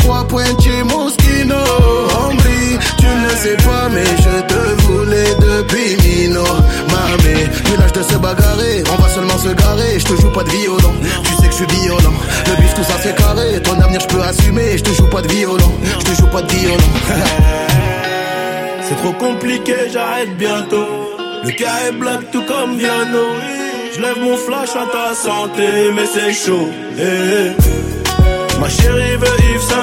3 pointiers Moschino. Hombre, tu ne sais pas mais je te voulais depuis Mino. Mamé, plus l'âge de se bagarrer, on va seulement se garer. Je te joue pas de violon, tu sais que je suis violent. Le bif tout ça c'est carré, ton avenir je peux assumer. Je te joue pas de violon, je te joue pas de violon. C'est trop compliqué, j'arrête bientôt. Le cas est black tout comme Viano. Je lève mon flash à ta santé, mais c'est chaud. Ma chérie veut Yves Saint